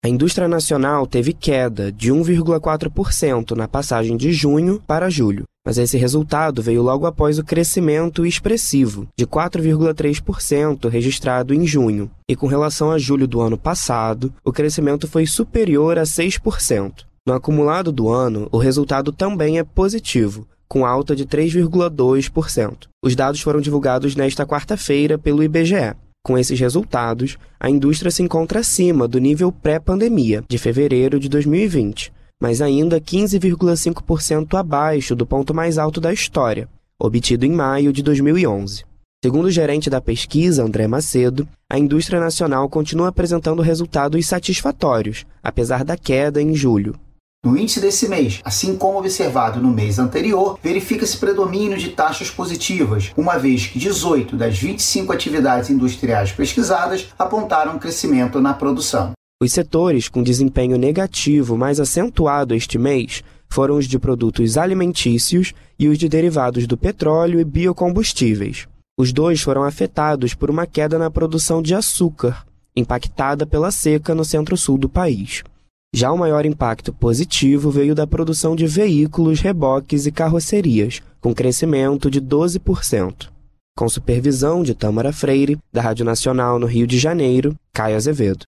A indústria nacional teve queda de 1,4% na passagem de junho para julho, mas esse resultado veio logo após o crescimento expressivo de 4,3% registrado em junho, e com relação a julho do ano passado, o crescimento foi superior a 6%. No acumulado do ano, o resultado também é positivo, com alta de 3,2%. Os dados foram divulgados nesta quarta-feira pelo IBGE. Com esses resultados, a indústria se encontra acima do nível pré-pandemia, de fevereiro de 2020, mas ainda 15,5% abaixo do ponto mais alto da história, obtido em maio de 2011. Segundo o gerente da pesquisa, André Macedo, a indústria nacional continua apresentando resultados satisfatórios, apesar da queda em julho. No índice desse mês, assim como observado no mês anterior, verifica-se predomínio de taxas positivas, uma vez que 18 das 25 atividades industriais pesquisadas apontaram crescimento na produção. Os setores com desempenho negativo mais acentuado este mês foram os de produtos alimentícios e os de derivados do petróleo e biocombustíveis. Os dois foram afetados por uma queda na produção de açúcar, impactada pela seca no centro-sul do país. Já o maior impacto positivo veio da produção de veículos, reboques e carrocerias, com crescimento de 12%. Com supervisão de Tâmara Freire, da Rádio Nacional no Rio de Janeiro, Caio Azevedo.